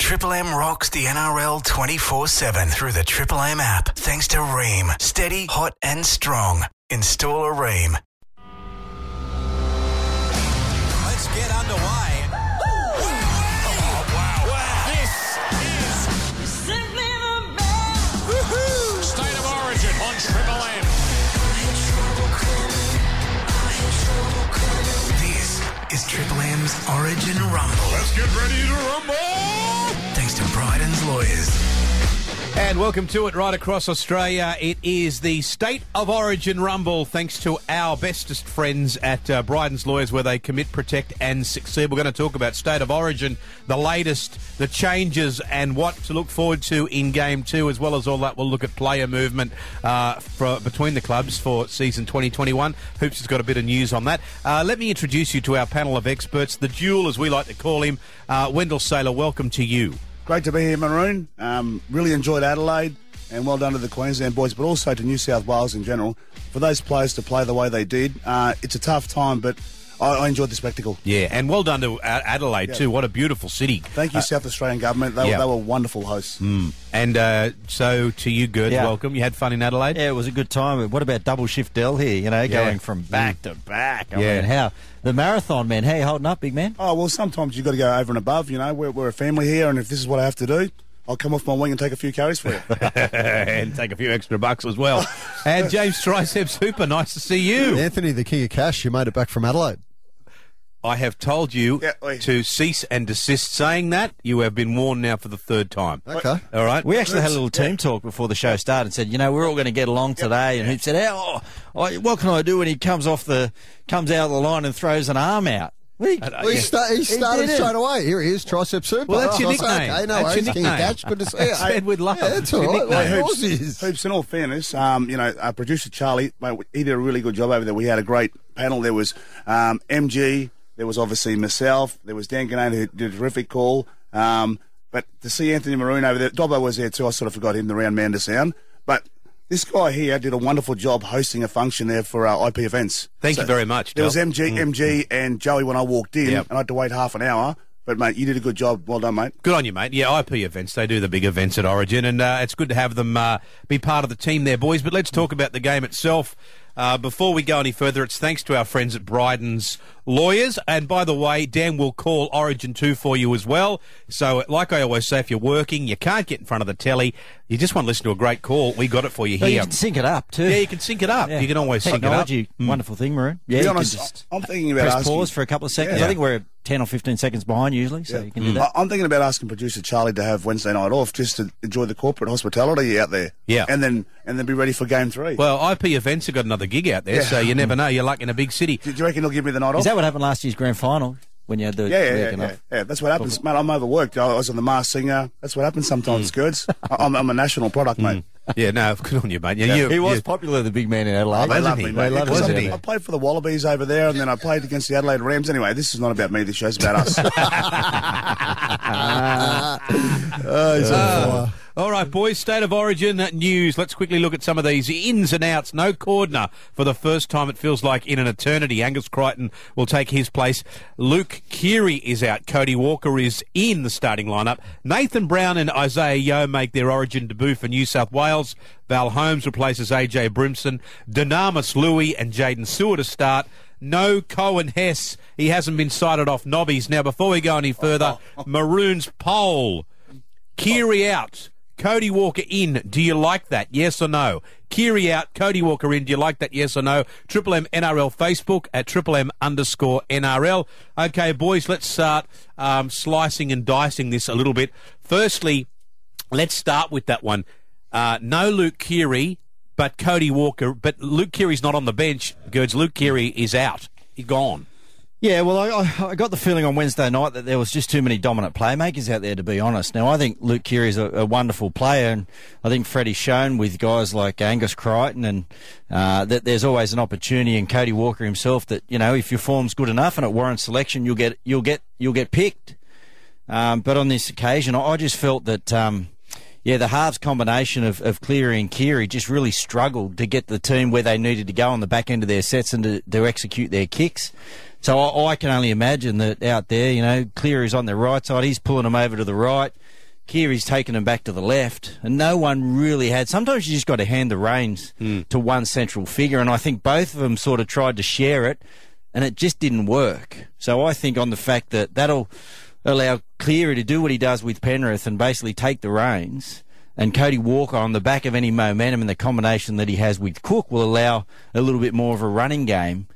Triple M rocks the NRL 24/7 through the Triple M app. Thanks to Ream. Steady, hot and strong. Install a Ream. Let's get underway. State of Origin on Triple M. This is Triple M's Origin Rumble. Let's get ready to rumble. Thanks to Bryden's Lawyers. And welcome to it right across Australia. It is the State of Origin Rumble, thanks to our bestest friends at Bryden's Lawyers, where they commit, protect and succeed. We're going to talk about State of Origin, the latest, the changes and what to look forward to in Game 2. As well as all that, we'll look at player movement between the clubs for season 2021. Hoops has got a bit of news on that. Let me introduce you to our panel of experts, the Duel, as we like to call him. Wendell Saylor, welcome to you. Great to be here, Maroon. Really enjoyed Adelaide, and well done to the Queensland boys, but also to New South Wales in general. For those players to play the way they did, it's a tough time, but I enjoyed the spectacle. Yeah, and well done to Adelaide too. What a beautiful city. Thank you, South Australian government. They were wonderful hosts. And so to you, Gerd, Yeah. welcome. You had fun in Adelaide? Yeah, it was a good time. What about double shift Dell here, going from back to back? I mean, how the marathon, man, how you holding up, big man? Oh, well, sometimes you've got to go over and above. We're a family here, and if this is what I have to do, I'll come off my wing and take a few carries for you. And take a few extra bucks as well. And James Triceps Hooper, nice to see you. Anthony, the king of cash, you made it back from Adelaide. I have told you to cease and desist saying that. You have been warned now for the third time. Okay. All right? We actually had a little team talk before the show started and said, we're all going to get along today. And Hoop said, what can I do when he comes out of the line and throws an arm out? He started straight away. Here he is, Triceps Super. Well, that's your nickname. Okay, no That's worries. your King of nickname. cash, good to see you. Said with love. Yeah, that's It's all your right. nickname. Well, yours is. Hoops, in all fairness, our producer Charlie, mate, he did a really good job over there. We had a great panel. There was MG, there was obviously myself, there was Dan Ganane who did a terrific call. But to see Anthony Maroon over there, Dobbo was there too. I sort of forgot him, the round man to sound. But this guy here did a wonderful job hosting a function there for our IP events. Thank you very much, There was Del. MG and Joey when I walked in, Yep. and I had to wait half an hour. But, mate, you did a good job. Well done, mate. Good on you, mate. Yeah, IP events, they do the big events at Origin, and it's good to have them be part of the team there, boys. But let's talk about the game itself. Before we go any further, it's thanks to our friends at Bryden's Lawyers. And by the way, Dan will call Origin 2 for you as well. So, like I always say, if you're working, you can't get in front of the telly, you just want to listen to a great call, we got it for you But here. you can sync it up too. Yeah, you can sync it up. Yeah. You can always sync it up. Technology, wonderful thing, Maroon. To Yeah, be you can honest, just I'm thinking about press asking... pause for a couple of seconds. Yeah. I think we're 10 or 15 seconds behind usually, so you can do that. I'm thinking about asking producer Charlie to have Wednesday night off just to enjoy the corporate hospitality out there. Yeah. And then be ready for Game 3. Well, IP events have got another gig out there, so you never know. You're lucky in a big city. Do you reckon he'll give me the night off? Is that what happened last year's grand final when you had the weekend off? Yeah, that's what happens, mate. I'm overworked. I was on the Masked Singer. That's what happens sometimes, Skirts. I'm a national product, mate. Yeah, no, good on you, mate. Yeah, He was popular, the big man in Adelaide. They love he? me, They mate. love Because him. I played for the Wallabies over there, and then I played against the Adelaide Rams. Anyway, this is not about me. This show's about us. He's on fire. All right, boys, State of Origin news. Let's quickly look at some of these ins and outs. No Cordner for the first time, it feels like, in an eternity. Angus Crichton will take his place. Luke Keary is out. Cody Walker is in the starting lineup. Nathan Brown and Isaiah Yeo make their Origin debut for New South Wales. Val Holmes replaces AJ Brimson. Dynamis Louis and Jaden Seward to start. No Cohen Hess. He hasn't been cited off nobbies. Now, before we go any further, Maroon's poll. Keary out. Cody Walker in. Do you like that? Yes or no? Keary out. Cody Walker in. Do you like that? Yes or no? Triple M NRL Facebook at @triplem_NRL. Okay, boys, let's start slicing and dicing this a little bit. Firstly, let's start with that one. No Luke Keary, but Cody Walker. But Luke Keary's not on the bench, Gerds. Luke Keary is out. He's gone. Yeah, well, I got the feeling on Wednesday night that there was just too many dominant playmakers out there, to be honest. Now, I think Luke Keary's a wonderful player, and I think Freddie's shown with guys like Angus Crichton and that there's always an opportunity, and Cody Walker himself, that, if your form's good enough and it warrants selection, you'll get picked. But on this occasion, I just felt that the halves combination of Cleary and Keary just really struggled to get the team where they needed to go on the back end of their sets and to execute their kicks. So I can only imagine that out there, you know, Cleary's on the right side, he's pulling them over to the right, Keary's taking them back to the left, and no one really had. Sometimes you just got to hand the reins to one central figure, and I think both of them sort of tried to share it, and it just didn't work. So I think on the fact that that'll allow Cleary to do what he does with Penrith and basically take the reins, and Cody Walker on the back of any momentum and the combination that he has with Cook will allow a little bit more of a running game.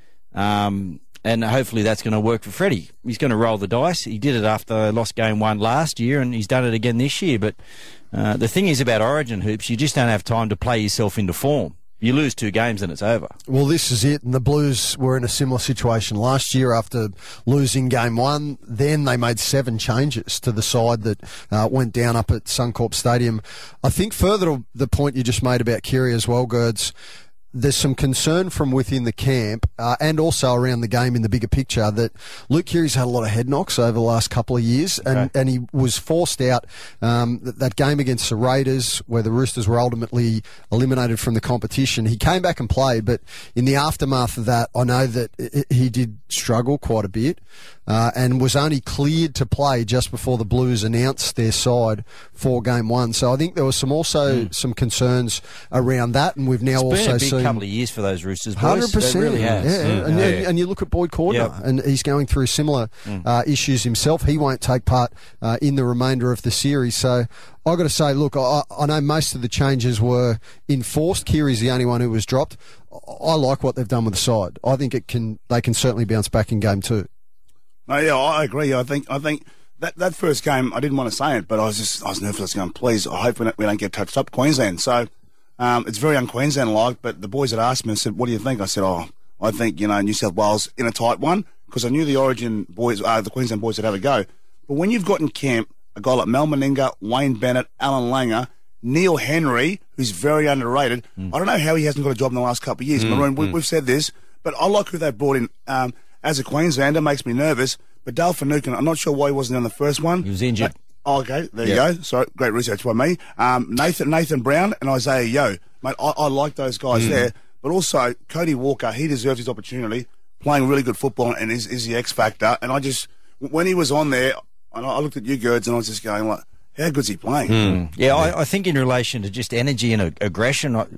And hopefully that's going to work for Freddie. He's going to roll the dice. He did it after lost game 1 last year, and he's done it again this year. But the thing is about Origin hoops, you just don't have time to play yourself into form. You lose 2 games and it's over. Well, this is it. And the Blues were in a similar situation last year after losing game 1. Then they made 7 changes to the side that went down up at Suncorp Stadium. I think further to the point you just made about Keary as well, Gerds, there's some concern from within the camp and also around the game in the bigger picture that Luke Keary's had a lot of head knocks over the last couple of years, and he was forced out that game against the Raiders where the Roosters were ultimately eliminated from the competition. He came back and played, but in the aftermath of that, I know that he did struggle quite a bit and was only cleared to play just before the Blues announced their side for game 1. So I think there was some concerns around that, and we've now also seen couple of years for those Roosters boys. 100%. It really has. And you look at Boyd Cordner, and he's going through similar issues himself. He won't take part in the remainder of the series. So I've got to say, look, I know most of the changes were enforced. Keary's the only one who was dropped. I like what they've done with the side. I think they can certainly bounce back in game 2. No, yeah, I agree. I think that first game, I didn't want to say it, but I was nervous. I was going, please, I hope we don't get touched up Queensland. So it's very un-Queensland-like, but the boys had asked me and said, what do you think? I said, I think, New South Wales in a tight one, because I knew the Origin boys, the Queensland boys would have a go. But when you've got in camp a guy like Mal Meninga, Wayne Bennett, Alan Langer, Neil Henry, who's very underrated, I don't know how he hasn't got a job in the last couple of years. Maroon, we've said this, but I like who they brought in. As a Queenslander, makes me nervous, but Dale Finucane, I'm not sure why he wasn't on the first one. He was injured. Okay, there you go. Sorry, great research by me. Nathan Brown and Isaiah Yeo. Mate, I like those guys there. But also, Cody Walker, he deserves his opportunity, playing really good football and is the X factor. And when he was on there, I looked at you, Gerds, and I was just going like, how good's he playing? Yeah, I think in relation to just energy and aggression, I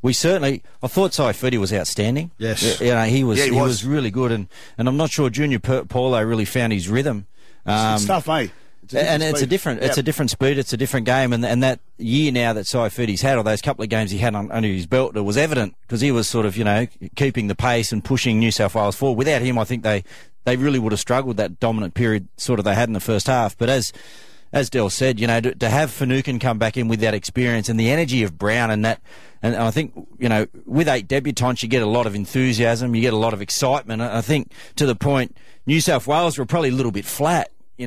thought Saifiti was outstanding. Yes. He was really good, and I'm not sure Junior Paulo really found his rhythm. It's tough, eh? It's a different speed, it's a different game, and that year now that Saifiti's had, or those couple of games he had under his belt, it was evident because he was sort of, keeping the pace and pushing New South Wales forward. Without him, I think they really would have struggled that dominant period sort of they had in the first half. But as Del said, to have Finucane come back in with that experience and the energy of Brown and I think, with 8 debutants, you get a lot of enthusiasm, you get a lot of excitement. I think to the point, New South Wales were probably a little bit flat,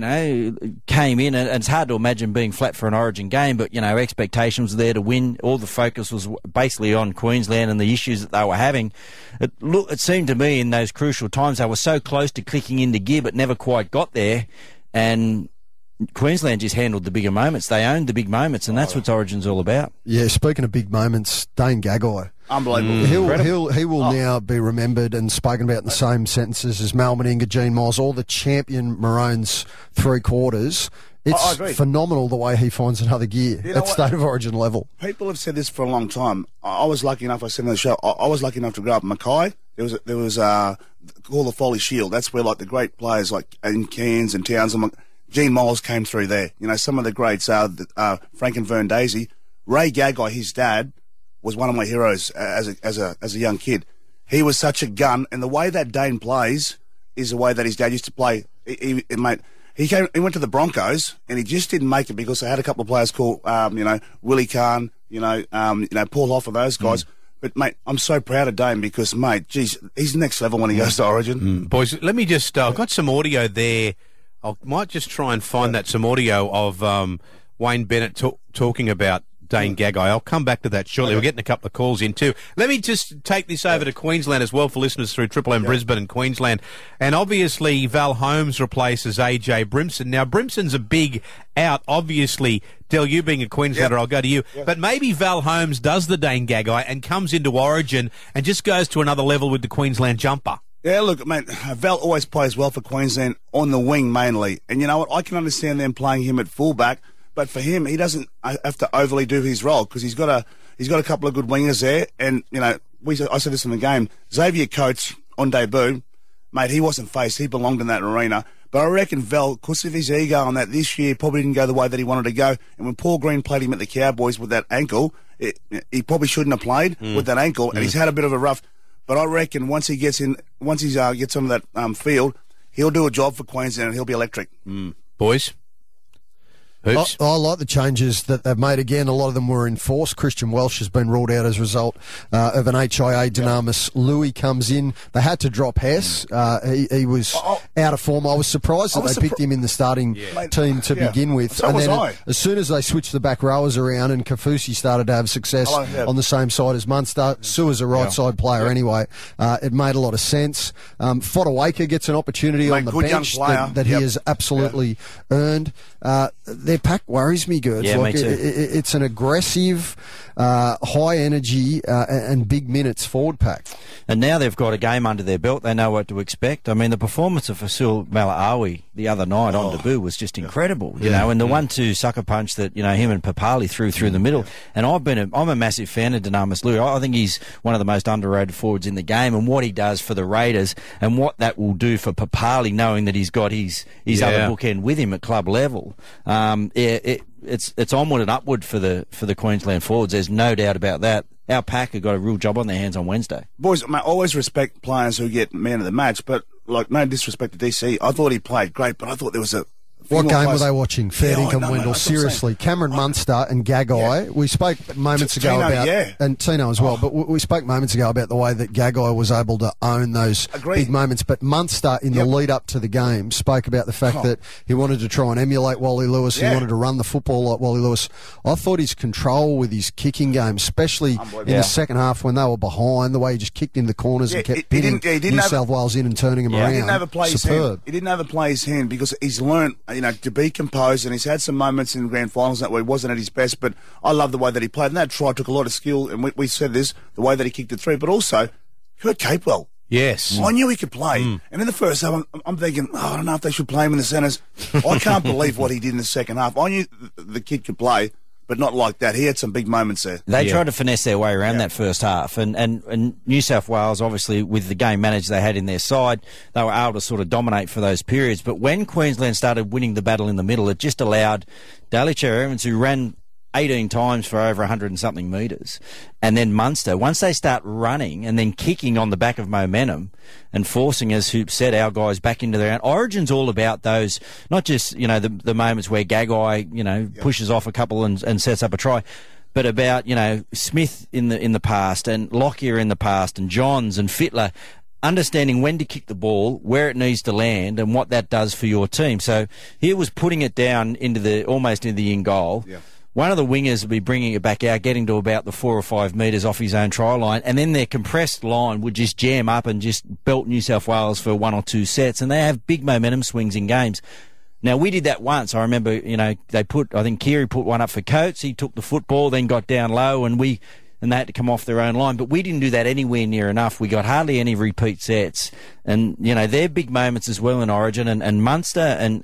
came in, and it's hard to imagine being flat for an Origin game, but, expectations were there to win. All the focus was basically on Queensland and the issues that they were having. It seemed to me in those crucial times they were so close to clicking into gear, but never quite got there, and Queensland just handled the bigger moments. They owned the big moments, and that's what Origin's all about. Yeah, speaking of big moments, Dane Gagai. Unbelievable. He will now be remembered and spoken about in the same sentences as Mal Meninga, Gene Miles, all the champion Maroons 3 quarters. It's phenomenal the way he finds another gear at State of Origin level. People have said this for a long time. I was lucky enough, I said in the show, I was lucky enough to grow up in Mackay. There was called the Foley Shield. That's where like the great players like in Cairns and Townsend, Gene Miles came through there. Some of the greats, Frank and Vern Daisy. Ray Gagai, his dad, was one of my heroes as a young kid. He was such a gun, and the way that Dane plays is the way that his dad used to play. He went to the Broncos, and he just didn't make it because they had a couple of players called, Willie Kahn, Paul Hoff, and those guys. But, mate, I'm so proud of Dane because, mate, geez, he's next level when he goes to Origin. Boys, let me just, I've got some audio there. I might just try and find some audio of Wayne Bennett talking about Dane Gagai. I'll come back to that shortly. We're getting a couple of calls in too. Let me just take this over to Queensland as well for listeners through Triple M Brisbane and Queensland. And obviously Val Holmes replaces AJ Brimson. Now Brimson's a big out, obviously. Del, you being a Queenslander, I'll go to you. But maybe Val Holmes does the Dane Gagai and comes into Origin and just goes to another level with the Queensland jumper. Yeah, look, mate, Val always plays well for Queensland on the wing mainly. And you know what? I can understand them playing him at fullback, but for him, he doesn't have to overly do his role because he's got a couple of good wingers there. And, you know, I said this in the game, Xavier Coates on debut, mate, he wasn't faced. He belonged in that arena. But I reckon Val, because of his ego on that this year, probably didn't go the way that he wanted to go. And when Paul Green played him at the Cowboys with that ankle, he probably shouldn't have played with that ankle. And he's had a bit of a rough... But I reckon once he gets onto that field, he'll do a job for Queensland and he'll be electric. Boys? Hoops? I like the changes that they've made. Again, a lot of them were enforced. Christian Welsh has been ruled out as a result of an HIA dynamis. Louis comes in. They had to drop Hess. He was out of form. I was surprised that they picked him in the starting team to begin with. So was I. As soon as they switched the back rowers around and Kafusi started to have success on the same side as Munster, Sua's a right side player anyway. It made a lot of sense. Fodawaker gets an opportunity on the bench that he has absolutely earned. Their pack worries me, Gerds. Yeah, like, me too. It's an aggressive, high energy and big minutes forward pack. And now they've got a game under their belt. They know what to expect. I mean, the performance of Fasil Malaawi the other night on debut was just incredible, you know, and the 1-2 sucker punch that, you know, him and Papali threw the middle. And I'm a massive fan of Dynamis Louis. I think he's one of the most underrated forwards in the game, and what he does for the Raiders and what that will do for Papali, knowing that he's got his other bookend with him at club level. It's onward and upward for the Queensland forwards. There's no doubt about that. Our pack have got a real job on their hands on Wednesday. Boys, I always respect players who get man of the match, but like no disrespect to DC, I thought he played great, but I thought there was a... What game were they watching? Fair dinkum, Wendell. Mate, seriously. Cameron Munster and Gagai. We spoke moments ago about... And Tino as well. But we spoke moments ago about the way that Gagai was able to own those big moments. But Munster, in the lead-up to the game, spoke about the fact that he wanted to try and emulate Wally Lewis. He wanted to run the football like Wally Lewis. I thought his control with his kicking game, especially in the second half when they were behind, the way he just kicked in the corners and kept pinning New South Wales in and turning them around. He didn't overplay his hand. He didn't overplay his hand because he's learned... You know, to be composed, and he's had some moments in grand finals that where he wasn't at his best, but I love the way that he played, and that try took a lot of skill, and we said this, the way that he kicked it through, but also, Kurt Capewell. Yes. I knew he could play, and in the first half, I'm thinking, I don't know if they should play him in the centres. I can't believe what he did in the second half. I knew the kid could play, but not like that. He had some big moments there. They tried to finesse their way around that first half. And New South Wales, obviously, with the game manager they had in their side, they were able to sort of dominate for those periods. But when Queensland started winning the battle in the middle, it just allowed Daly Cherry-Evans, who ran 18 times for over 100 and something metres, and then Munster, once they start running and then kicking on the back of momentum and forcing, as Hoop said, our guys back into their own. Origin's all about those, not just, you know, the moments where Gagai, you know, pushes off a couple and sets up a try, but about, you know, Smith in the past and Lockyer in the past and Johns and Fittler, understanding when to kick the ball, where it needs to land, and what that does for your team. So here was putting it down almost into the in goal. Yeah. One of the wingers would be bringing it back out, getting to about the 4 or 5 metres off his own try line, and then their compressed line would just jam up and just belt New South Wales for 1 or 2 sets, and they have big momentum swings in games. Now, we did that once. I remember, you know, I think Keary put one up for Coates. He took the football, then got down low, and they had to come off their own line. But we didn't do that anywhere near enough. We got hardly any repeat sets. And, you know, they're big moments as well in Origin. And Munster and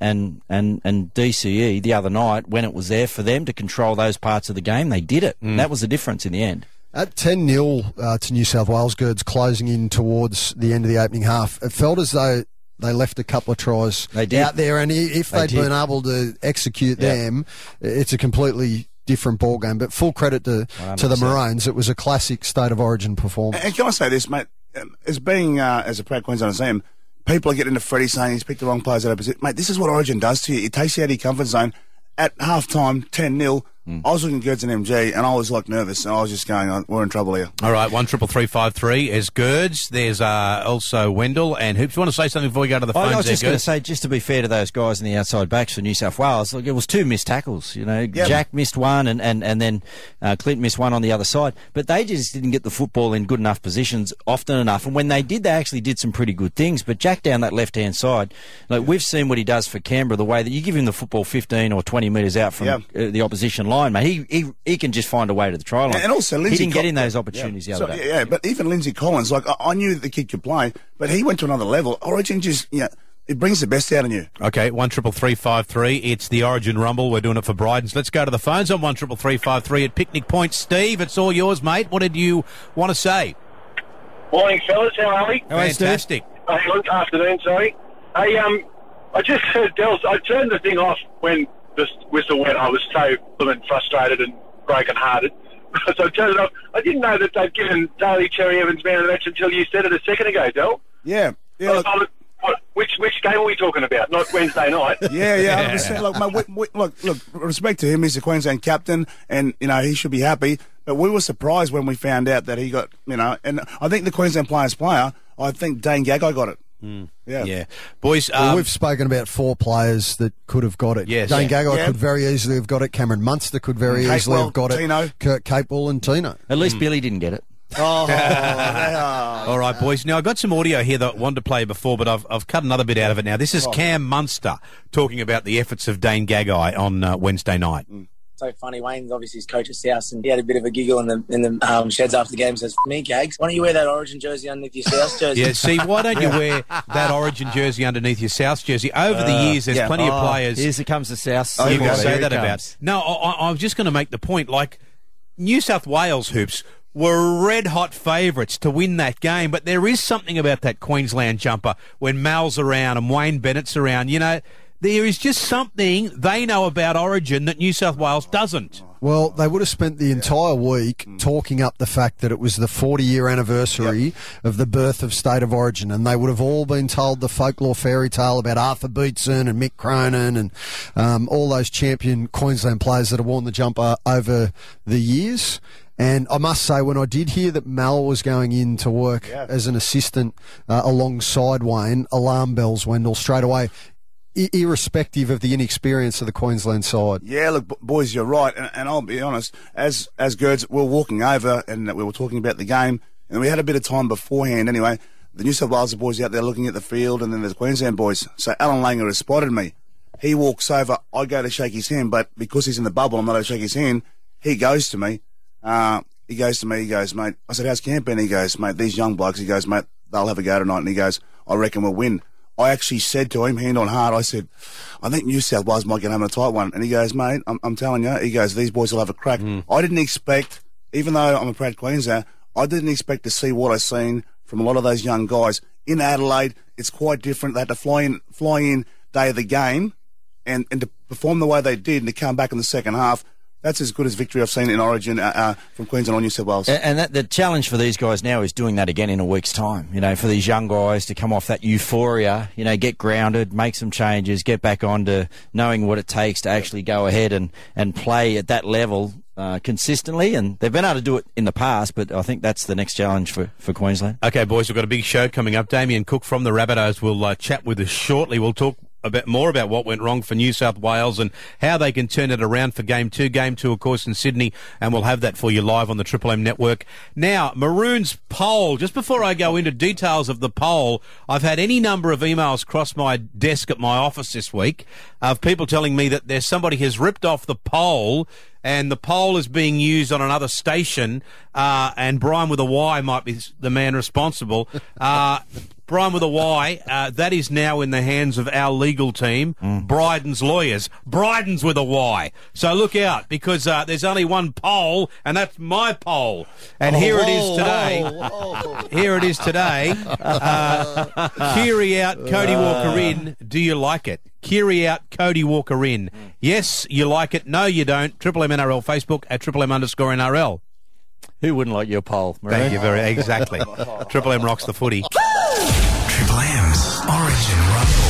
DCE the other night, when it was there for them to control those parts of the game, they did it. That was the difference in the end. At 10-0 to New South Wales, Gerds, closing in towards the end of the opening half, it felt as though they left a couple of tries out there. And if they'd been able to execute them, it's a completely different ball game. But full credit to the Maroons. It was a classic State of Origin performance. And can I say this, mate? As a proud Queenslander fan, people are getting into Freddie saying he's picked the wrong players out of position. Mate, this is what Origin does to you. It takes you out of your comfort zone. At half-time, 10-0, I was looking at Gerds and MG, and I was, like, nervous, and I was just going, we're in trouble here. All right, 133353 is Gerds. There's also Wendell and Hoops. You want to say something before we go to the phones? I was just going to say, just to be fair to those guys in the outside backs for New South Wales, look, it was 2 missed tackles. You know, Jack missed one, and then Clint missed one on the other side. But they just didn't get the football in good enough positions often enough. And when they did, they actually did some pretty good things. But Jack down that left-hand side, like we've seen what he does for Canberra, the way that you give him the football 15 or 20 metres out from the opposition line, mate. He can just find a way to the try line. And also, he Lindsay didn't get in those opportunities the other day. Yeah, but even Lindsay Collins, like, I knew that the kid could play, but he went to another level. Origin just, it brings the best out in you. Okay, 133353. It's the Origin Rumble. We're doing it for Brydens. Let's go to the phones on 133353 at Picnic Point. Steve, it's all yours, mate. What did you want to say? Morning, fellas. How are we? Fantastic. Good afternoon, sorry. I just heard I turned the thing off when the whistle went. I was so frustrated and broken-hearted. So I turned it off. I didn't know that they'd given Daly Cherry Evans man of the match until you said it a second ago, Del. Yeah. Look, which game are we talking about? Not Wednesday night. Yeah. 100%. Look, respect to him. He's the Queensland captain, and, he should be happy. But we were surprised when we found out that he got, and I think the Queensland Players player, I think Dane Gagai got it. Yeah. Boys, we've spoken about 4 players that could have got it. Yes. Dane Gagai could very easily have got it. Cameron Munster could very easily have got Tino. it. Kurt Capewell and Tino. At least Billy didn't get it. All right, boys. Now, I got some audio here that I wanted to play before, but I've cut another bit out of it now. This is Cam Munster talking about the efforts of Dane Gagai on Wednesday night. So funny, Wayne's obviously his coach's house, and he had a bit of a giggle in the sheds after the game. Says, "Me, Gags, why don't you wear that Origin jersey underneath your South jersey?" Yeah, see, why don't you wear that Origin jersey underneath your South jersey? Over the years, there's plenty of players. Here comes the South. You can say that about. No, I was just going to make the point. Like, New South Wales hoops were red-hot favourites to win that game, but there is something about that Queensland jumper when Mal's around and Wayne Bennett's around. There is just something they know about Origin that New South Wales doesn't. Well, they would have spent the entire week talking up the fact that it was the 40-year anniversary of the birth of State of Origin, and they would have all been told the folklore fairy tale about Arthur Beetson and Mick Cronin and all those champion Queensland players that have worn the jumper over the years. And I must say, when I did hear that Mal was going in to work as an assistant alongside Wayne, alarm bells went all straight away, irrespective of the inexperience of the Queensland side. Yeah, look, boys, you're right. And I'll be honest, as Gerds, we were walking over and we were talking about the game, and we had a bit of time beforehand anyway. The New South Wales boys out there looking at the field, and then there's the Queensland boys. So Alan Langer has spotted me. He walks over, I go to shake his hand, but because he's in the bubble, I'm not going to shake his hand. He goes to me. He goes, mate, I said, how's camp been? He goes, mate, these young blokes, he goes, mate, they'll have a go tonight. And he goes, I reckon we'll win. I actually said to him, hand on heart, I said, I think New South Wales might get home in a tight one. And he goes, mate, I'm telling you, he goes, these boys will have a crack. I didn't expect, even though I'm a proud Queenslander, I didn't expect to see what I've seen from a lot of those young guys. In Adelaide, it's quite different. They had to fly in day of the game and to perform the way they did and to come back in the second half. That's as good as victory I've seen in Origin from Queensland or New South Wales. And the challenge for these guys now is doing that again in a week's time. For these young guys to come off that euphoria, get grounded, make some changes, get back on to knowing what it takes to actually go ahead and play at that level consistently. And they've been able to do it in the past, but I think that's the next challenge for Queensland. Okay, boys, we've got a big show coming up. Damien Cook from the Rabbitohs will chat with us shortly. We'll talk a bit more about what went wrong for New South Wales and how they can turn it around for Game 2. Game 2, of course, in Sydney, and we'll have that for you live on the Triple M network. Now, Maroon's poll. Just before I go into details of the poll, I've had any number of emails cross my desk at my office this week of people telling me that there's somebody has ripped off the poll and the poll is being used on another station, and Brian with a Y might be the man responsible. Brian with a Y, that is now in the hands of our legal team, Brydens lawyers. Brydens with a Y. So look out, because there's only one poll, and that's my poll. And here it is today. Here it is today. Keary out, Cody Walker in. Do you like it? Keary out, Cody Walker in. Yes, you like it. No, you don't. Triple M NRL Facebook at Triple M_NRL. Who wouldn't like your poll, Maroon? Thank you very exactly. Triple M rocks the footy. Triple M's Origin Rumble.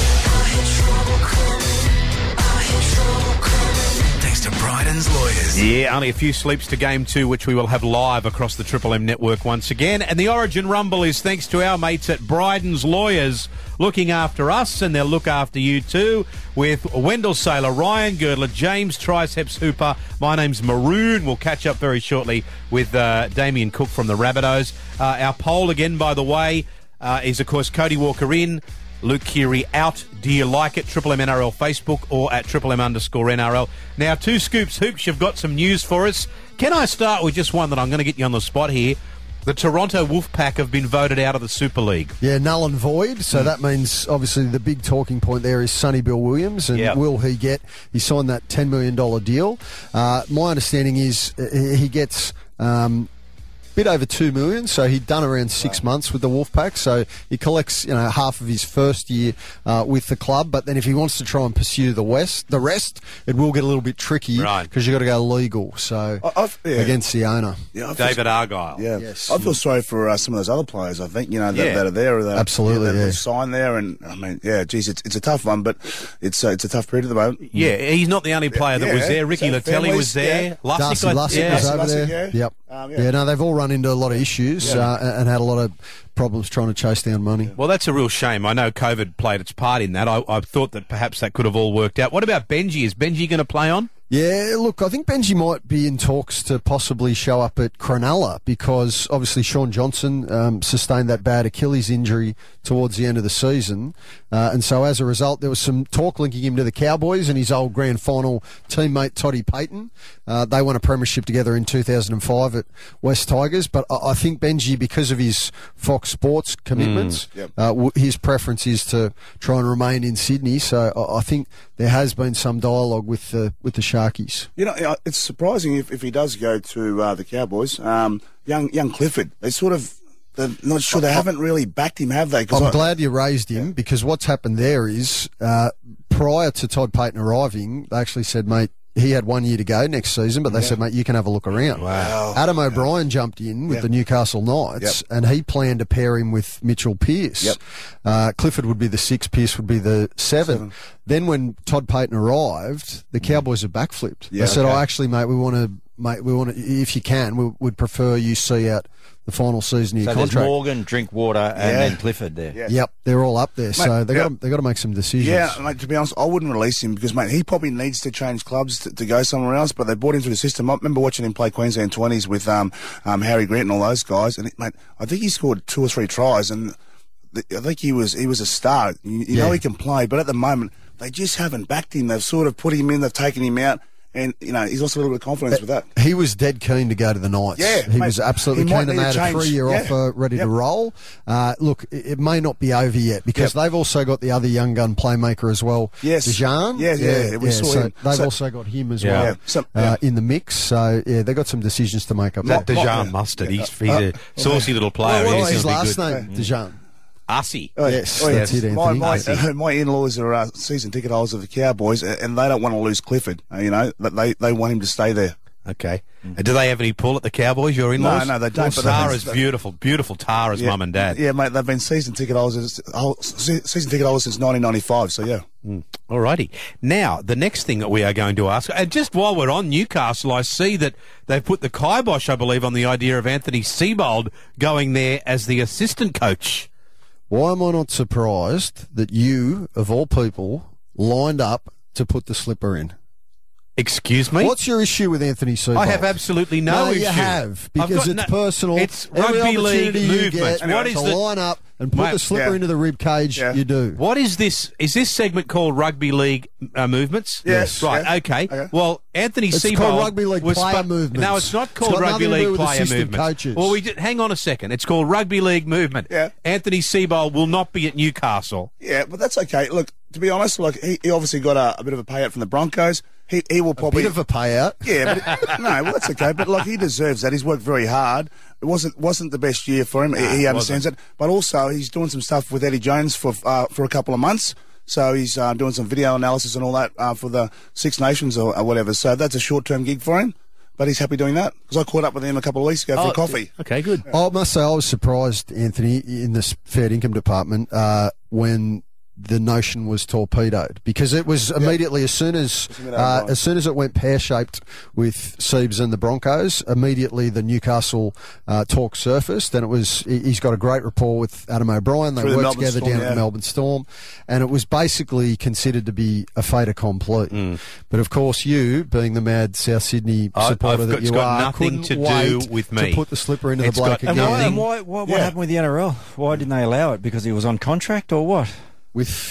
Thanks to Brydens lawyers. Yeah, only a few sleeps to Game 2, which we will have live across the Triple M network once again. And the Origin Rumble is thanks to our mates at Brydens lawyers, looking after us, and they'll look after you too, with Wendell Saylor, Ryan Girdler, James Triceps Hooper. My name's Maroon. We'll catch up very shortly with Damien Cook from the Rabbitohs. Our poll again, by the way, is of course Cody Walker in, Luke Keary out, Do you like it? Triple M NRL Facebook or at Triple M_NRL. Now, 2 Scoops Hoops, you've got some news for us. Can I start with just one that I'm going to get you on the spot here? The Toronto Wolfpack have been voted out of the Super League. Yeah, null and void. So that means, obviously, the big talking point there is Sonny Bill Williams. And will he signed that $10 million deal. My understanding is he gets bit over $2 million, so he'd done around 6 months with the Wolfpack, so he collects half of his first year with the club. But then if he wants to try and pursue the rest, it will get a little bit tricky because you've got to go legal. So against the owner, David Argyle. Yeah, yes. I feel sorry for some of those other players. I think that are there. That, absolutely, that signed there, and I mean, it's a tough one, but it's a tough period at the moment. Yeah, he's not the only player that was there. Ricky Latelli was there. Lussick was over there. Yep. No, they've all run into a lot of issues and had a lot of problems trying to chase down money. Well, that's a real shame. I know COVID played its part in that. I thought that perhaps that could have all worked out. What about Benji? Is Benji going to play on? Yeah, look, I think Benji might be in talks to possibly show up at Cronulla because obviously Sean Johnson sustained that bad Achilles injury towards the end of the season. And so as a result, there was some talk linking him to the Cowboys and his old grand final teammate Toddy Payton. They won a premiership together in 2005 at West Tigers. But I think Benji, because of his Fox Sports commitments, his preference is to try and remain in Sydney. So I think there has been some dialogue with the Sharkies. It's surprising if he does go to the Cowboys. Young Clifford, they're not sure. They haven't really backed him, have they? I'm glad you raised him because what's happened there is prior to Todd Payton arriving, they actually said, mate, he had 1 year to go next season, but they said, mate, you can have a look around. Wow. Adam O'Brien jumped in with the Newcastle Knights, and he planned to pair him with Mitchell Pearce. Clifford would be the 6, Pearce would be the 7. Then when Todd Payton arrived, the Cowboys have backflipped. They said, actually, mate, we want to, if you can, we'd prefer you see out the final season of your contract. So there's Morgan, Drinkwater, and then Clifford there. Yep, they're all up there. Mate, so they've got to make some decisions. Yeah, mate, to be honest, I wouldn't release him because, mate, he probably needs to change clubs to go somewhere else, but they brought him through the system. I remember watching him play Queensland 20s with Harry Grant and all those guys, and, mate, I think he scored 2 or 3 tries, and I think he was a star. You know he can play, but at the moment, they just haven't backed him. They've sort of put him in, they've taken him out. And, he's lost a little bit of confidence with that. He was dead keen to go to the Knights. Yeah, he was absolutely keen, and they had a 3-year offer ready to roll. Look, it may not be over yet because they've also got the other young gun playmaker as well, Dejan. They've also got him as well in the mix. So, they've got some decisions to make up. That Dejan Mustard, he's a saucy little player. What's his last name? Dejan. Arcee. Yes, that's it, Anthony. My in-laws are season ticket holders of the Cowboys, and they don't want to lose Clifford. They want him to stay there. Okay. Do they have any pull at the Cowboys, your in-laws? No, they don't. Well, Tara's beautiful Tara's mum and dad. Yeah, mate, they've been season ticket holders since 1995, so yeah. Alrighty. Now, the next thing that we are going to ask, and just while we're on Newcastle, I see that they've put the kibosh, I believe, on the idea of Anthony Seibold going there as the assistant coach. Why am I not surprised that you, of all people, lined up to put the slipper in? Excuse me? What's your issue with Anthony Seibold? I have absolutely no issue. You have, because it's personal. It's rugby league movement. What is the line up and put the slipper into the rib cage? You do. What is this? Is this segment called rugby league movements? Yes. Right. Okay. Well, Anthony Seibold. It's called rugby league player movements. No, it's not called rugby league player movements. Coaches. Well, hang on a second. It's called rugby league movement. Yeah. Anthony Seibold will not be at Newcastle. Yeah, but that's okay. Look, to be honest, he obviously got a bit of a payout from the Broncos. He will probably a bit of a payout. Yeah, but well, that's okay. But he deserves that. He's worked very hard. It wasn't the best year for him. He understands it. But also, he's doing some stuff with Eddie Jones for a couple of months. So he's doing some video analysis and all that for the Six Nations or whatever. So that's a short-term gig for him. But he's happy doing that because I caught up with him a couple of weeks ago for a coffee. Okay, good. I must say I was surprised, Anthony, in the fair income department when the notion was torpedoed because it was immediately as soon as it went pear-shaped with Siebes and the Broncos, immediately the Newcastle talk surfaced, and he's got a great rapport with Adam O'Brien. They worked together down at the Melbourne Storm, and it was basically considered to be a fait accompli. But of course, you, being the mad South Sydney supporter that you are, couldn't do with me to put the slipper into the bloke again. And what happened with the NRL? Why didn't they allow it? Because he was on contract or what? With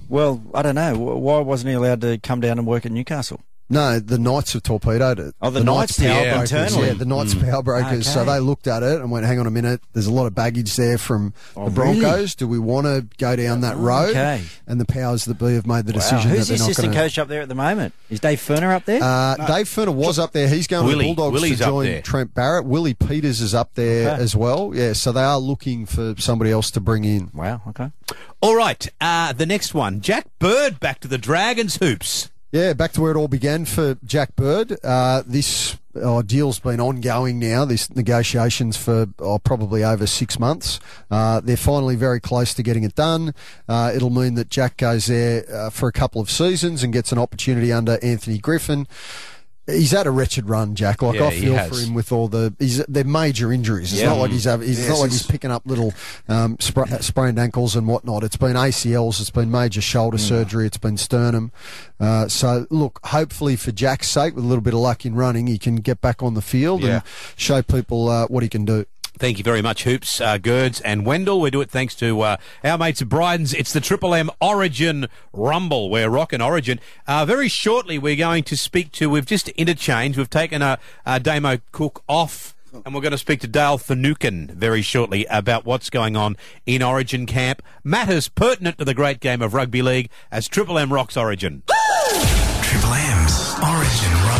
Well, I don't know. Why wasn't he allowed to come down and work at Newcastle? No, the Knights have torpedoed it. Oh, the Knights power breakers. internally. Yeah, the Knights power breakers. Okay. So they looked at it and went, hang on a minute, there's a lot of baggage there from the Broncos. Really? Do we want to go down that road? Okay. And the powers that be have made the decision Who's that the they're not assistant going coach up there at the moment? Is Dave Ferner up there? Dave Ferner was up there. He's going to the Bulldogs Willie's to up join there. Trent Barrett. Willie Peters is up there as well. Yeah, so they are looking for somebody else to bring in. Wow, okay. All right, the next one. Jack Bird back to the Dragons hoops. Yeah, back to where it all began for Jack Bird. This deal's been ongoing now, these negotiations for probably over 6 months. They're finally very close to getting it done. It'll mean that Jack goes there for a couple of seasons and gets an opportunity under Anthony Griffin. He's had a wretched run, Jack. Like, Yeah, I he feel has. for him with all they're major injuries. It's not like he's not like he's picking up little sprained ankles and whatnot. It's been ACLs, it's been major shoulder surgery, it's been sternum. So look, hopefully for Jack's sake, with a little bit of luck in running, he can get back on the field and show people what he can do. Thank you very much, Hoops, Gerds and Wendell. We do it thanks to our mates at Bryden's. It's the Triple M Origin Rumble. We're rocking Origin. Very shortly, we're going to speak to, we've just interchanged, we've taken Damo Cook off, and we're going to speak to Dale Finucane very shortly about what's going on in Origin camp. Matters pertinent to the great game of rugby league as Triple M rocks Origin. Triple M's Origin Rumble.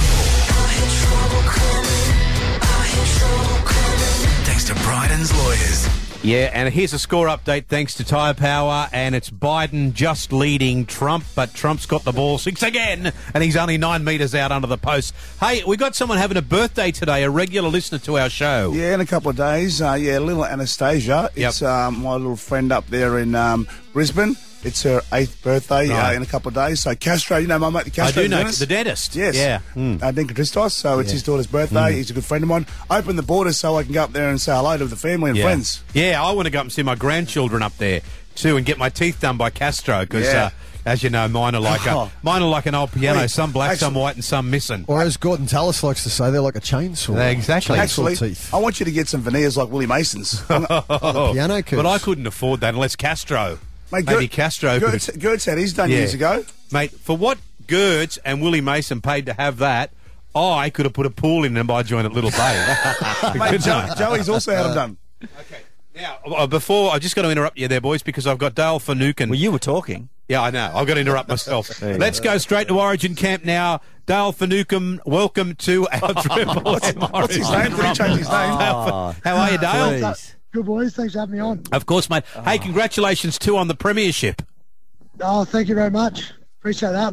Thanks to Bryden's Lawyers. Yeah, and here's a score update thanks to Tyre Power, and it's Biden just leading Trump, but Trump's got the ball 6 again, and he's only 9 metres out under the post. Hey, we got someone having a birthday today, a regular listener to our show. Yeah, in a couple of days. Little Anastasia. It's my little friend up there in Brisbane. It's her 8th birthday in a couple of days. So Castro, you know my mate the Castro. I do know, dentist? the dentist. Yes. Yeah. Dinka Christos. So it's his daughter's birthday. He's a good friend of mine. Open the borders so I can go up there and say hello to the family and friends. Yeah, I want to go up and see my grandchildren up there too and get my teeth done by Castro because, as you know, mine are like an old piano, some black, some white and some missing. Or as Gordon Tallis likes to say, they're like a chainsaw. Exactly. Actually, teeth. I want you to get some veneers like Willie Mason's. Piano curves. But I couldn't afford that unless Castro. Mate, Maybe Castro could. Gertz had his done years ago. Mate, for what Gertz and Willie Mason paid to have that, I could have put a pool in and I joined at Little Bay. Mate, Joey's also had them done. Okay. Now, before, I've just got to interrupt you there, boys, because I've got Dale Finucane. Well, you were talking. Yeah, I know. I've got to interrupt myself. Let's go straight to Origin camp now. Dale Finucane, welcome to our Triple M What's his name? Did he change his name? How are you, Dale? Please. Good boys, thanks for having me on. Of course, mate. Hey, congratulations too on the premiership. Oh, thank you very much. Appreciate that.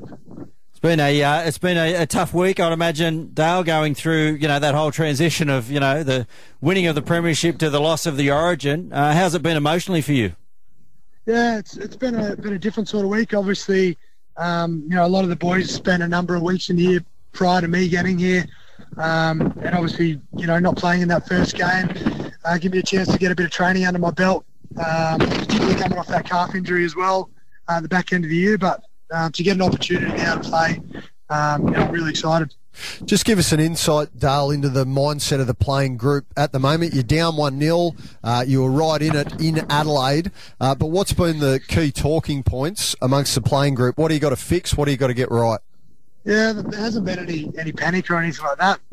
It's been a tough week, I'd imagine, Dale, going through that whole transition of the winning of the premiership to the loss of the Origin. How's it been emotionally for you? Yeah, it's been a different sort of week. Obviously, a lot of the boys spent a number of weeks in here prior to me getting here, and obviously, not playing in that first game, give me a chance to get a bit of training under my belt, particularly coming off that calf injury as well, the back end of the year. But to get an opportunity now to play, I'm really excited. Just give us an insight, Dale, into the mindset of the playing group at the moment. You're down 1-0. You were right in it in Adelaide. But what's been the key talking points amongst the playing group? What do you got to fix? What do you got to get right? Yeah, there hasn't been any panic or anything like that.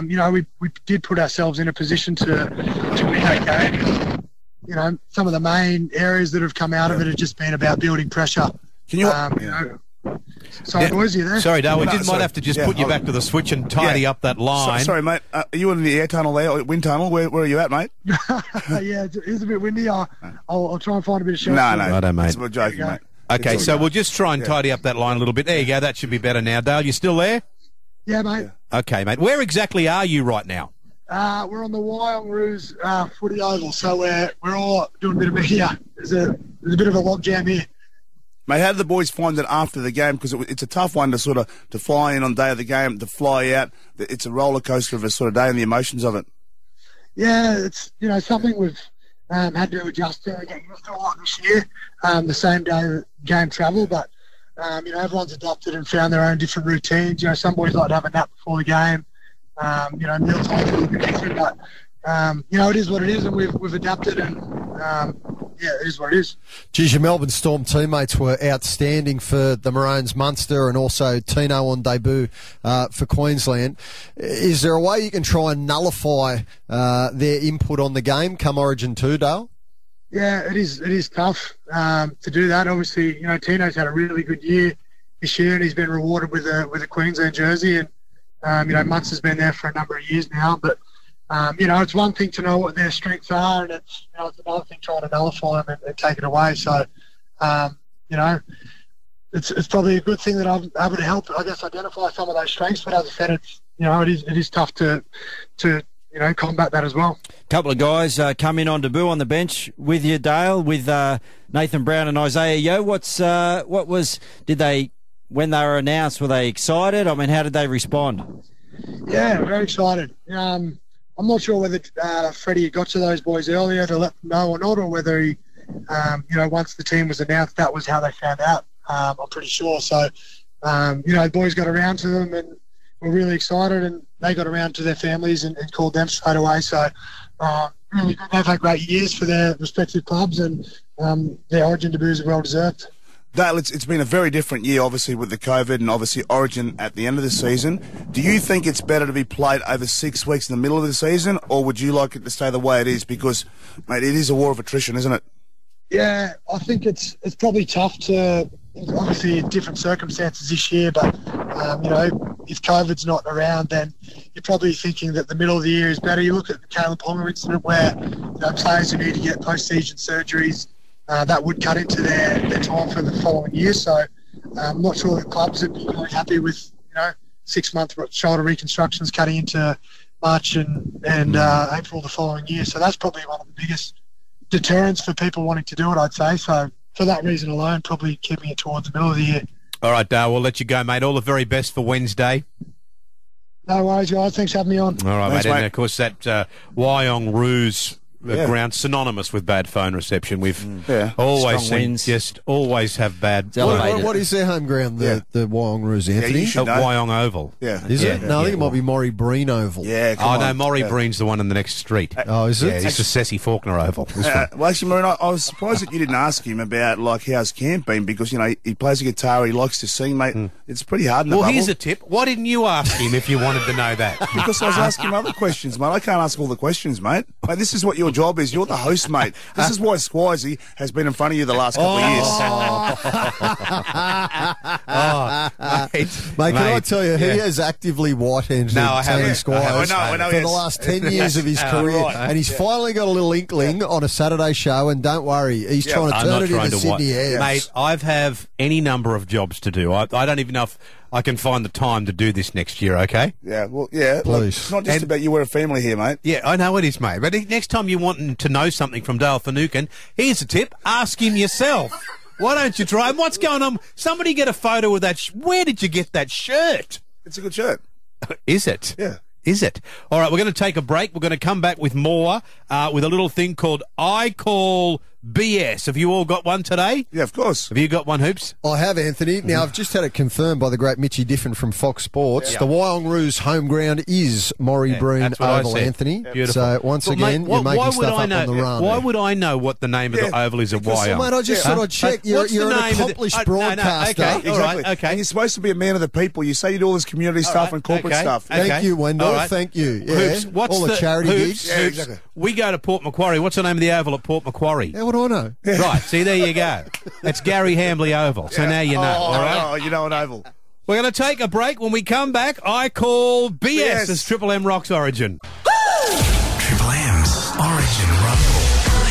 We did put ourselves in a position to win that game. Some of the main areas that have come out of it have just been about building pressure. Can you... Sorry, boys, are you there? Sorry, Dale, we might have to just put you back to the switch and tidy up that line. Sorry, mate. Are you in the air tunnel there, or wind tunnel? Where are you at, mate? Yeah, it's a bit windy. I'll try and find a bit of shelter. No, mate. We're joking, mate. Okay, so we'll just try and tidy up that line a little bit. There you go. That should be better now. Dale, you still there? Yeah, mate. Okay, mate. Where exactly are you right now? We're on the Wyong Roos footy oval, so we're all doing a bit of media. There's a bit of a logjam here. Mate, how did the boys find it after the game? Because it's a tough one to to fly in on the day of the game, to fly out. It's a roller coaster of a sort of day and the emotions of it. Yeah, it's something we've had to adjust to and get used to a lot this year. The same day game travel, but everyone's adapted and found their own different routines. Some boys like to have a nap before the game. Meal times are a bit different, but it is what it is, and we've adapted and yeah, it is what it is. Geez, your Melbourne Storm teammates were outstanding for the Maroons, Munster, and also Tino on debut for Queensland. Is there a way you can try and nullify their input on the game come Origin 2, Dale? Yeah, it is tough to do that. Obviously, Tino's had a really good year this year, and he's been rewarded with a Queensland jersey. And Munster's been there for a number of years now. But it's one thing to know what their strengths are, and it's another thing trying to nullify them and take it away. So, it's probably a good thing that I'm able to help, I guess, identify some of those strengths. But as I said, it is tough to combat that as well. Couple of guys come in on debut on the bench with you, Dale, with Nathan Brown and Isaiah Yeo. When they were announced, were they excited? I mean, how did they respond? Yeah, very excited. I'm not sure whether Freddie got to those boys earlier to let them know or not, or whether he, once the team was announced, that was how they found out. I'm pretty sure. So, the boys got around to them and were really excited, and they got around to their families and called them straight away. So, really good. They've had great years for their respective clubs, and their Origin debuts are well deserved. Dale, it's been a very different year, obviously, with the COVID and obviously Origin at the end of the season. Do you think it's better to be played over 6 weeks in the middle of the season, or would you like it to stay the way it is? Because, mate, it is a war of attrition, isn't it? Yeah, I think it's probably tough to, obviously, different circumstances this year, but, if COVID's not around, then you're probably thinking that the middle of the year is better. You look at the Caleb Ponga incident where players who need to get post-season surgeries, that would cut into their time for the following year. So I'm not sure the clubs would be really happy with 6-month shoulder reconstructions cutting into March and April the following year. So that's probably one of the biggest deterrents for people wanting to do it, I'd say. So for that reason alone, probably keeping it towards the middle of the year. All right, Dale, we'll let you go, mate. All the very best for Wednesday. No worries, guys. Thanks for having me on. All right, Thanks, mate. mate. And, of course, that Wyong Roos ground synonymous with bad phone reception. We've always Strong seen, winds. always have bad. What is their home ground, the Wyong Roos, Anthony? you should know. Wyong Oval. Yeah. Is it? Yeah. No, I think Yeah. it might be Maury Breen Oval. Yeah, come Oh, on. no, Maury Yeah. Breen's the one in the next street. Oh, is it? Yeah, it's the Ceci Faulkner Oval. This one. Well, actually, Maroon, I was surprised that you didn't ask him about, how's camp been, because, he plays the guitar, he likes to sing, mate. It's pretty hard in the Well, bubble. here's a tip. Why didn't you ask him if you wanted to know that? Because I was asking him other questions, mate. I can't ask all the questions, mate. Mate, this is what your job is. You're the host, mate. This is why Squizzy has been in front of you the last couple of years. Mate, can I tell you, he has actively white-handed No, I Tony haven't. Squires I know, for yes. the last 10 years of his career. right. And he's finally got a little inkling on a Saturday show, and don't worry, he's trying to I'm turn not it trying into to watch. Sydney Airs. Mate, I have any number of jobs to do. I don't even know if I can find the time to do this next year, okay? Yeah, well, yeah. Look, Please. it's not just about you. We're a family here, mate. Yeah, I know it is, mate. But next time you're wanting to know something from Dale Finucane, here's a tip. Ask him yourself. Why don't you try? And what's going on? Somebody get a photo of that. Where did you get that shirt? It's a good shirt. Is it? Yeah. Is it? All right, we're going to take a break. We're going to come back with more with a little thing called I Call BS. Have you all got one today? Yeah, of course. Have you got one, Hoops? I have, Anthony. Now, I've just had it confirmed by the great Mitchy Diffin from Fox Sports. The Wyong Roos home ground is Maury Breen that's what I Oval, said. Anthony. Beautiful. So, once Well, again, mate, you're making why would stuff I up know, on the run. Why would I know what the name of the oval is at Well, Wyong? mate, I just thought I'd check. You're What's the an name of the- accomplished no, no, broadcaster. okay. Exactly. All right, okay. And you're supposed to be a man of the people. You say you do all this community stuff and corporate okay. stuff. Okay. Thank you, Wendell. All right. Thank you. Yeah. Hoops, what's all the charity Hoops, gigs. Yeah, Hoops, exactly. we go to Port Macquarie. What's the name of the oval at Port Macquarie? Yeah, what do I know? Right, see, there you go. It's Gary Hambley Oval. So now you know, all right? Oh, you know an oval. We're going to take a break. When we come back, I call BS Yes. as Triple M rocks Origin. Triple M's Origin Rumble.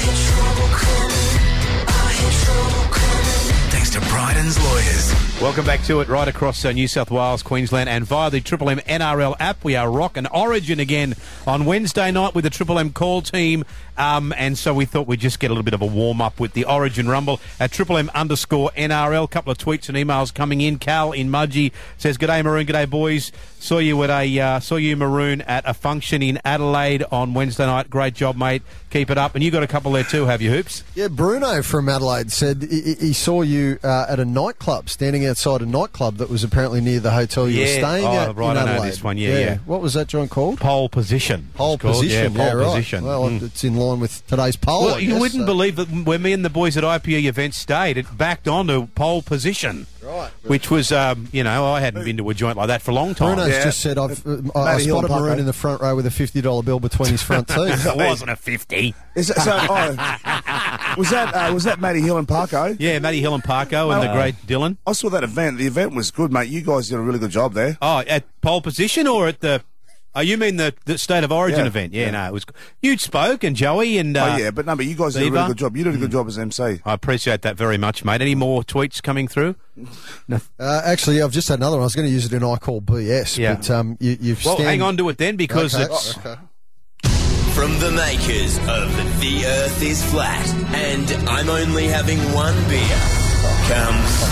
Thanks to Bryden's Lawyers. Welcome back to it, right across New South Wales, Queensland, and via the Triple M NRL app. We are rocking Origin again on Wednesday night with the Triple M call team. And so we thought we'd just get a little bit of a warm-up with the Origin Rumble at Triple M_NRL. A couple of tweets and emails coming in. Cal in Mudgee says, "G'day Maroon, g'day boys. Saw you Maroon at a function in Adelaide on Wednesday night. Great job, mate. Keep it up." And you got a couple there too, have you, Hoops? Yeah, Bruno from Adelaide said he saw you at a nightclub standing outside a nightclub that was apparently near the hotel you were staying at. Right, in I know Adelaide. this one. Yeah. What was that joint called? Pole position. Pole it's called. position. Yeah, pole right. position. Well, it's in line with today's poll. Well, I you guess, wouldn't so. believe that when me and the boys at IPE event stayed, it backed onto pole position. Right. Which was, I hadn't been to a joint like that for a long time. Bruno's just said I spotted Maroon in the front row with a $50 bill between his front teeth. It wasn't a 50. Was that Matty Hill and Parko? Yeah, Matty Hill and Parko and the great Dylan. I saw that event. The event was good, mate. You guys did a really good job there. Oh, at pole position or at the... Oh, you mean the State of Origin event? Yeah, no, it was... You spoke and Joey and... but you guys did a really good job. You did a good job as MC. I appreciate that very much, mate. Any more tweets coming through? No. Actually, I've just had another one. I was going to use it in I Call BS, but you've... Well, hang on to it then because it's... Okay. From the makers of The Earth is Flat and I'm only having one beer comes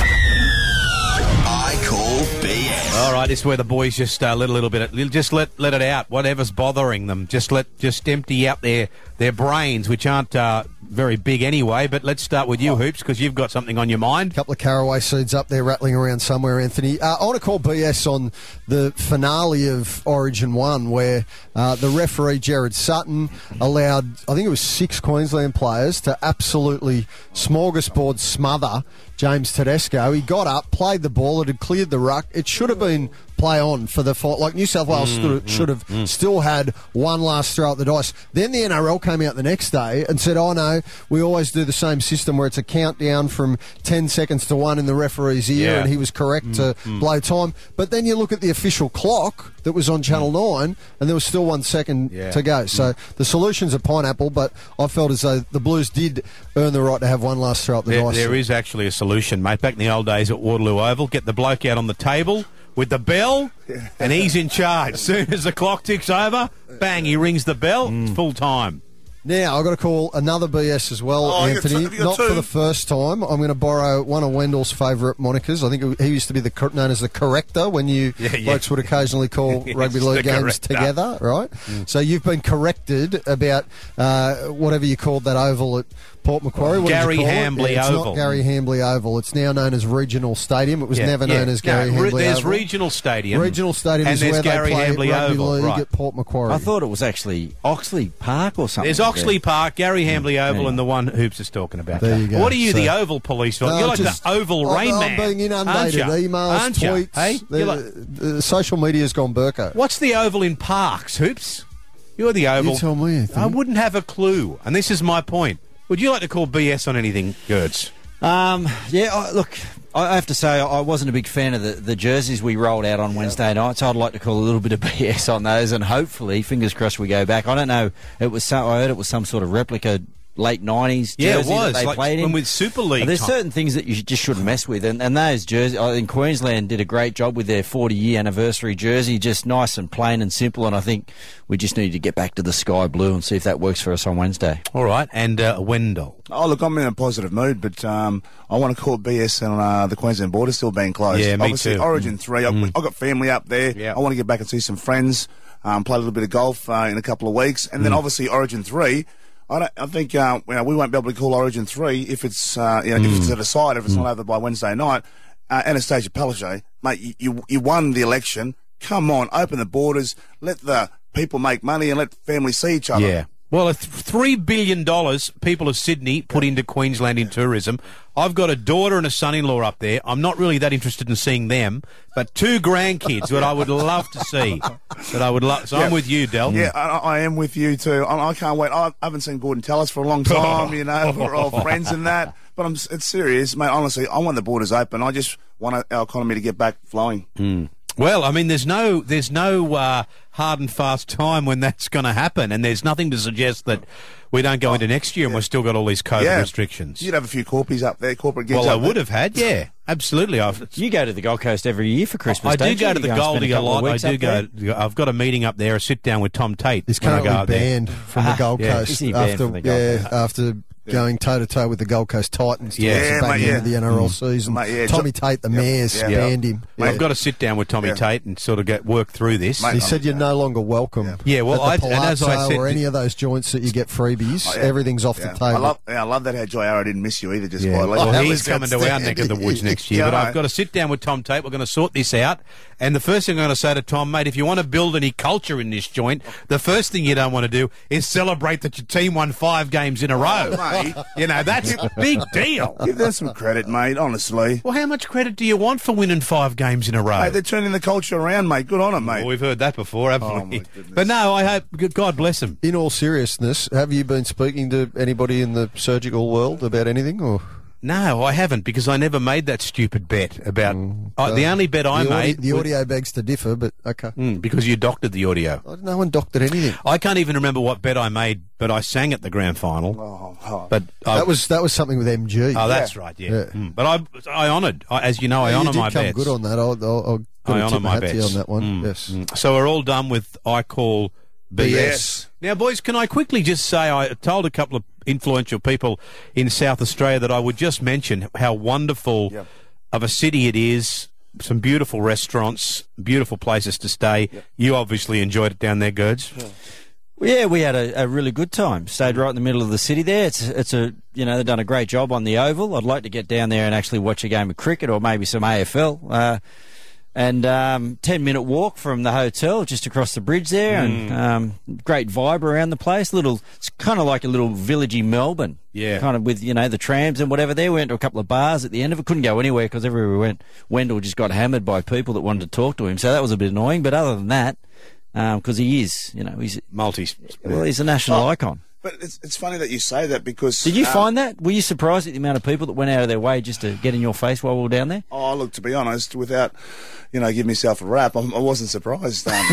I Call BS. All right, this is where the boys just let a little bit. Just let it out. Whatever's bothering them, just empty out their brains, which aren't very big anyway. But let's start with you, Hoops, because you've got something on your mind. A couple of caraway seeds up there rattling around somewhere, Anthony. I want to call BS on the finale of Origin 1 where the referee, Gerard Sutton, allowed, I think it was 6 Queensland players to absolutely smorgasbord smother James Tedesco. He got up, played the ball, it had cleared the ruck. It should have been play on for the fight. Like New South Wales should have still had one last throw at the dice. Then the NRL came out the next day and said, oh no, we always do the same system where it's a countdown from 10 seconds to 1 in the referee's ear, and he was correct to blow time. But then you look at the official clock that was on Channel 9 and there was still 1 second to go. So the solution's a pineapple, but I felt as though the Blues did earn the right to have one last throw at the dice. There is actually a solution, mate. Back in the old days at Waterloo Oval, get the bloke out on the table with the bell, and he's in charge. As soon as the clock ticks over, bang, he rings the bell. It's full time. Now, I've got to call another BS as well, Anthony. Not for the first time. I'm going to borrow one of Wendell's favourite monikers. I think he used to be known as the corrector when you blokes would occasionally call rugby league games together, right? So you've been corrected about whatever you called that oval at Port Macquarie. What Gary did you call Hambley it? It's Oval. not Gary Hambley Oval. It's now known as Regional Stadium. It was never known as Gary Hambley There's Oval. Regional Stadium. Regional Stadium is where Gary they play Hambley rugby Oval, league right. at Port Macquarie. I thought it was actually Oxley Park or something. There's Oxley Park, Gary Hambley Oval, and the one Hoops is talking about. There you go. What are you, the Oval police? You're like the Oval Rain Man. I'm being inundated. Emails, tweets. Hey? The social media's gone Burko. What's the Oval in Parks, Hoops? You're the Oval. You tell me. I wouldn't have a clue, and this is my point. Would you like to call BS on anything, Gertz? Look, I have to say I wasn't a big fan of the jerseys we rolled out on Wednesday night, so I'd like to call a little bit of BS on those, and hopefully, fingers crossed, we go back. I don't know. I heard it was some sort of replica late 90s jersey it was. that they played in. With Super League. There's certain things that you just shouldn't mess with, and those jerseys, I think Queensland did a great job with their 40-year anniversary jersey, just nice and plain and simple, and I think we just need to get back to the sky blue and see if that works for us on Wednesday. All right, and Wendell. Oh, look, I'm in a positive mood, but I want to call it BS on the Queensland border still being closed. Yeah, me Obviously, too. Origin 3, I've got family up there. Yeah. I want to get back and see some friends, play a little bit of golf in a couple of weeks, and then obviously Origin 3. I think we won't be able to call Origin 3 if it's if it's at a side, if it's not over by Wednesday night. Anastasia Palaszczuk, mate, you won the election. Come on, open the borders, let the people make money, and let families see each other. Yeah. Well, $3 billion people of Sydney put into Queensland in tourism. I've got a daughter and a son-in-law up there. I'm not really that interested in seeing them, but 2 grandkids that I would love to see. So I'm with you, Del. Yeah, I am with you too. I can't wait. I haven't seen Gordon Tallis for a long time. We're all friends in that. But it's serious, mate. Honestly, I want the borders open. I just want our economy to get back flowing. Well, I mean, there's no hard and fast time when that's going to happen, and there's nothing to suggest that we don't go into next year and we've still got all these COVID restrictions. You'd have a few corpies up there, corporate gigs. Well, I would have had, yeah, absolutely. You go to the Gold Coast every year for Christmas. I do don't go you? to the You go and Goldie spend a couple of lot. I weeks do up go. there? I've got a meeting up there, a sit down with Tom Tate. He's when I currently go up there. banned from the Gold yeah. Coast Is he banned from the Gold Coast? after going toe-to-toe with the Gold Coast Titans towards the back end of the NRL season. Tommy Tate, the Mayor's, banned him. I've got to sit down with Tommy Tate and sort of work through this. He said you're no longer welcome. Yeah, well, at the and as I said, or any of those joints that you get freebies, everything's off the table. I love that how Joy Arrow didn't miss you either, just quietly. Well, he's coming to our neck of the woods next year, but I've got to sit down with Tom Tate. We're going to sort this out. And the first thing I'm going to say to Tom, mate, if you want to build any culture in this joint, the first thing you don't want to do is celebrate that your team won 5 games in a row. Mate. You know, that's a big deal. Give them some credit, mate, honestly. Well, how much credit do you want for winning 5 games in a row? Mate, they're turning the culture around, mate. Good on them, mate. Well, we've heard that before, haven't we? My goodness. But no, I hope, God bless them. In all seriousness, have you been speaking to anybody in the surgical world about anything? Or No, I haven't, because I never made that stupid bet about... the only bet I made... The audio begs to differ, but okay. Because you doctored the audio. No one doctored anything. I can't even remember what bet I made, but I sang at the grand final. But that was something with MG. Oh, that's right, yeah. But I honoured, as you know, I honour my bets. You did come good on that. I honour my bets. On that one. Yes. So we're all done with I Call BS. Now, boys, can I quickly just say I told a couple of influential people in South Australia that I would just mention how wonderful of a city it is. Some beautiful restaurants, beautiful places to stay. You obviously enjoyed it down there, Gerds. Yeah, we had a really good time. Stayed right in the middle of the city there. It's a they've done a great job on the Oval. I'd like to get down there and actually watch a game of cricket or maybe some AFL. And 10-minute walk from the hotel, just across the bridge there, and great vibe around the place. It's kind of like a little villagey Melbourne. Yeah. Kind of with, the trams and whatever there. We went to a couple of bars at the end of it. Couldn't go anywhere because everywhere we went, Wendell just got hammered by people that wanted to talk to him. So that was a bit annoying. But other than that, because he is, he's... Well, he's a national icon. But it's funny that you say that because... Did you find that? Were you surprised at the amount of people that went out of their way just to get in your face while we were down there? Oh, look, to be honest, without, giving myself a rap, I wasn't surprised. I'm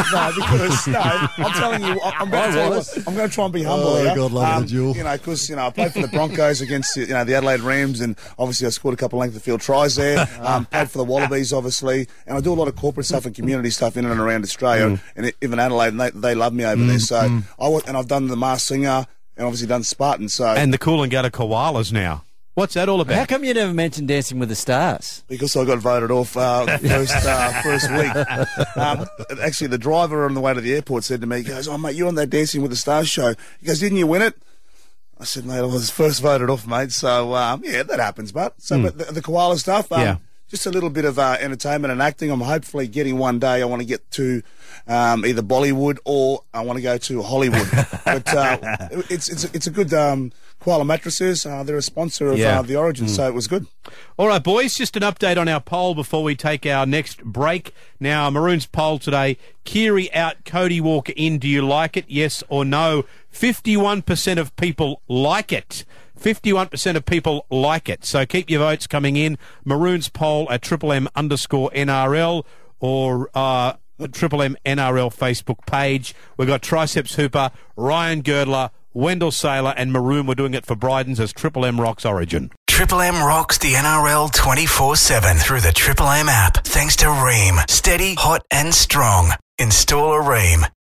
telling you, I'm going to try and be humble here. God love you. Because, I played for the Broncos against, the Adelaide Rams, and obviously I scored a couple of length of field tries there. Played for the Wallabies, obviously, and I do a lot of corporate stuff and community stuff in and around Australia, and even Adelaide, and they love me over there. So I've done the Masked Singer, and obviously done Spartan. And the Coolangatta Koalas now. What's that all about? How come you never mentioned Dancing with the Stars? Because I got voted off first week. Actually, the driver on the way to the airport said to me, he goes, "Oh, mate, you're on that Dancing with the Stars show." He goes, "Didn't you win it?" I said, "Mate, I was first voted off, mate." So, that happens, but the koala stuff, just a little bit of entertainment and acting. I'm hopefully getting one day. I want to get to either Bollywood or I want to go to Hollywood. But it's a good Koala Mattresses. They're a sponsor of the Origin, so it was good. All right, boys, just an update on our poll before we take our next break. Now, Maroon's poll today, Keary out, Cody Walker in. Do you like it, yes or no? 51% of people like it. 51% of people like it. So keep your votes coming in. Maroon's poll at @MM_NRL or @MM NRL Facebook page. We've got Triceps Hooper, Ryan Girdler, Wendell Saylor and Maroon. We're doing it for Brydens as Triple M rocks Origin. Triple M rocks the NRL 24/7 through the Triple M app. Thanks to Ream. Steady, hot and strong. Install a Ream.